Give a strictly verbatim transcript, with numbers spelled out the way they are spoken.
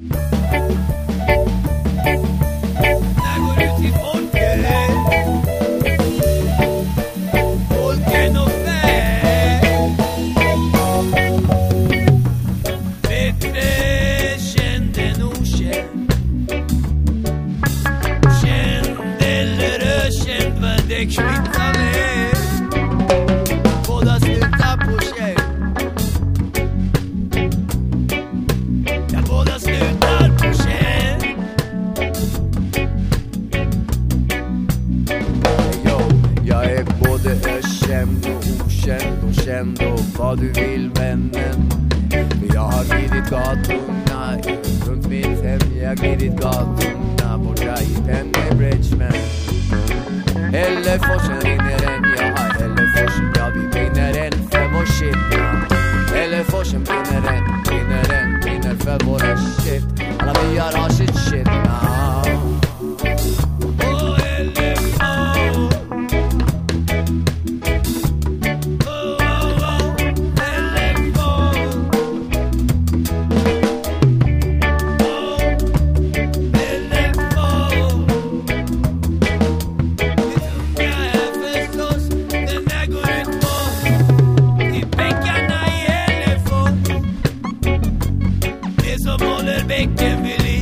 När går ut till folket, folken och väg. Bättre känd än okänd, känd eller ökänd, vad det kvittar med. Båda slutar på tjej. Ja, båda slutar på tjej. Yo, jag är både ökänd och okänd och känd och vad du vill, vännen. För jag har glidit gatorna runt mitt hem. Jag har glidit gatorna borta i Pennybridge, men Hälleforsen rinner än, ja, Hälleforsen, ja, vi brinner än för vår shit, ja. Hälleforsen brinner än, brinner än, brinner för våra shit. Alla byar har sitt shit, ja. Oh, Hällefors. Oh, oh, oh, Hällefors. Oh, Hällefors. Det tunga är förstås, den där går ut på i bäckarna i Hällefors. Det som håller bäcken vid liv.